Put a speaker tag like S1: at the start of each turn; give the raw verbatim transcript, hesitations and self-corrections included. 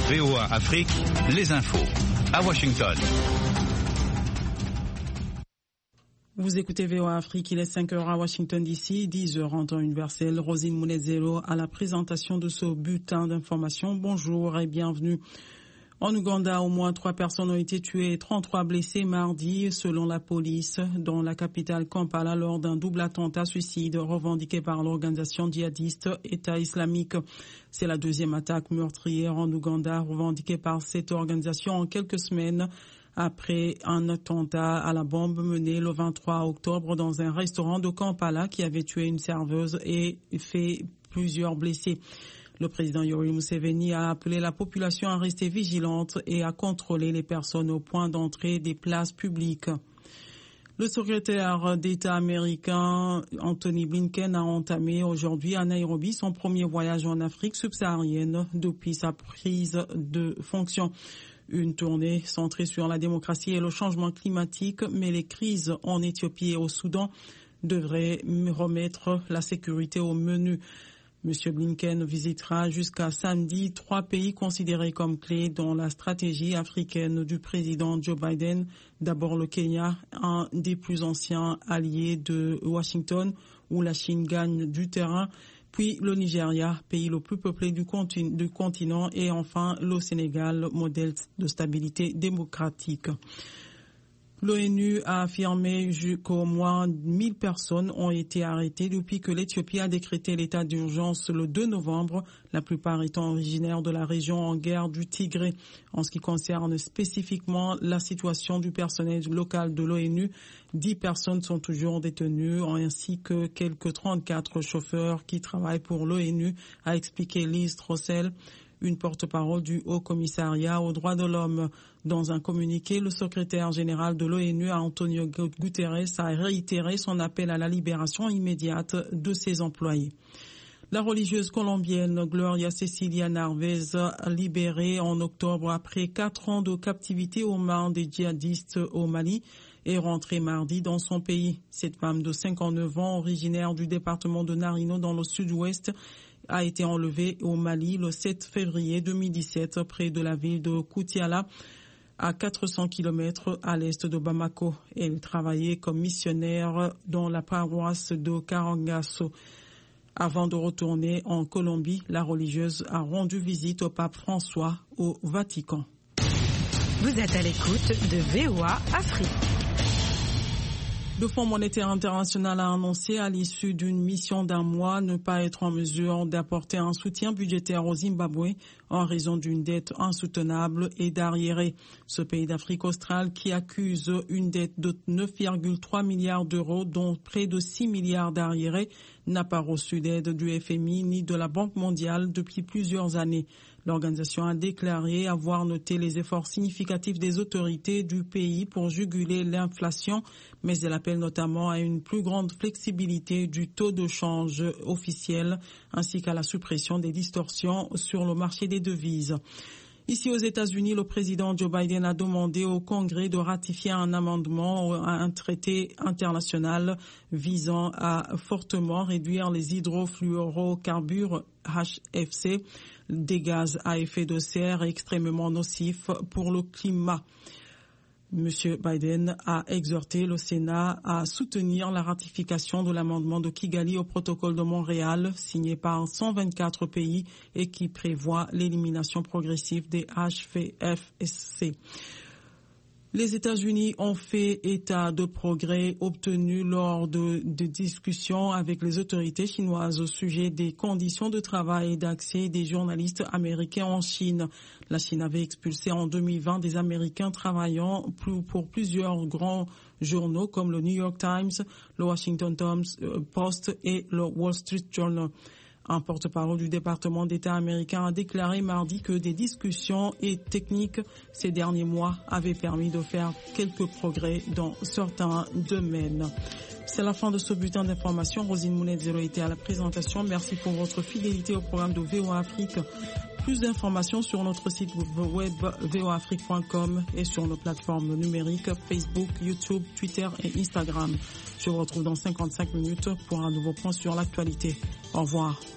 S1: V O A Afrique, les infos. À Washington.
S2: Vous écoutez V O A Afrique, il est cinq heures à Washington D C, dix heures en temps universel. Rosine Mounezelo à la présentation de ce bulletin d'information. Bonjour et bienvenue. En Ouganda, au moins trois personnes ont été tuées et trente-trois blessées mardi, selon la police, dans la capitale Kampala, lors d'un double attentat suicide revendiqué par l'organisation djihadiste État islamique. C'est la deuxième attaque meurtrière en Ouganda revendiquée par cette organisation en quelques semaines, après un attentat à la bombe mené le vingt-trois octobre dans un restaurant de Kampala qui avait tué une serveuse et fait plusieurs blessés. Le président Yoweri Museveni a appelé la population à rester vigilante et à contrôler les personnes au point d'entrée des places publiques. Le secrétaire d'État américain Anthony Blinken a entamé aujourd'hui à Nairobi son premier voyage en Afrique subsaharienne depuis sa prise de fonction. Une tournée centrée sur la démocratie et le changement climatique, mais les crises en Éthiopie et au Soudan devraient remettre la sécurité au menu. Monsieur Blinken visitera jusqu'à samedi trois pays considérés comme clés dans la stratégie africaine du président Joe Biden. D'abord le Kenya, un des plus anciens alliés de Washington, où la Chine gagne du terrain. Puis le Nigeria, pays le plus peuplé du continent, du continent, et enfin le Sénégal, modèle de stabilité démocratique. L'ONU a affirmé qu'au moins mille personnes ont été arrêtées depuis que l'Éthiopie a décrété l'état d'urgence le deux novembre, la plupart étant originaires de la région en guerre du Tigré. En ce qui concerne spécifiquement la situation du personnel local de l'ONU, dix personnes sont toujours détenues, ainsi que quelques trente-quatre chauffeurs qui travaillent pour l'ONU, a expliqué Liz Throssell, une porte-parole du Haut-Commissariat aux droits de l'homme. Dans un communiqué, le secrétaire général de l'ONU, Antonio Guterres, a réitéré son appel à la libération immédiate de ses employés. La religieuse colombienne Gloria Cecilia Narvez, libérée en octobre après quatre ans de captivité aux mains des djihadistes au Mali, est rentrée mardi dans son pays. Cette femme de cinquante-neuf ans, originaire du département de Narino dans le sud-ouest, a été enlevée au Mali le sept février deux mille dix-sept près de la ville de Koutiala, à quatre cents kilomètres à l'est de Bamako. Elle travaillait comme missionnaire dans la paroisse de Karangasso. Avant de retourner en Colombie, la religieuse a rendu visite au pape François au Vatican.
S3: Vous êtes à l'écoute de V O A Afrique.
S2: Le Fonds monétaire international a annoncé à l'issue d'une mission d'un mois ne pas être en mesure d'apporter un soutien budgétaire au Zimbabwe en raison d'une dette insoutenable et d'arriérés. Ce pays d'Afrique australe qui accuse une dette de neuf virgule trois milliards d'euros, dont près de six milliards d'arriérés, n'a pas reçu d'aide du F M I ni de la Banque mondiale depuis plusieurs années. L'organisation a déclaré avoir noté les efforts significatifs des autorités du pays pour juguler l'inflation, mais elle appelle notamment à une plus grande flexibilité du taux de change officiel ainsi qu'à la suppression des distorsions sur le marché des devises. Ici aux États-Unis, le président Joe Biden a demandé au Congrès de ratifier un amendement à un traité international visant à fortement réduire les hydrofluorocarbures H F C, des gaz à effet de serre extrêmement nocifs pour le climat. Monsieur Biden a exhorté le Sénat à soutenir la ratification de l'amendement de Kigali au protocole de Montréal, signé par cent vingt-quatre pays et qui prévoit l'élimination progressive des H F C. Les États-Unis ont fait état de progrès obtenus lors de, de discussions avec les autorités chinoises au sujet des conditions de travail et d'accès des journalistes américains en Chine. La Chine avait expulsé en deux mille vingt des Américains travaillant pour plusieurs grands journaux comme le New York Times, le Washington Post et le Wall Street Journal. Un porte-parole du département d'État américain a déclaré mardi que des discussions et techniques ces derniers mois avaient permis de faire quelques progrès dans certains domaines. C'est la fin de ce bulletin d'information. Rosine Mounezelo était à la présentation. Merci pour votre fidélité au programme de V O A Afrique. Plus d'informations sur notre site web v o afrique point com et sur nos plateformes numériques Facebook, YouTube, Twitter et Instagram. Je vous retrouve dans cinquante-cinq minutes pour un nouveau point sur l'actualité. Au revoir.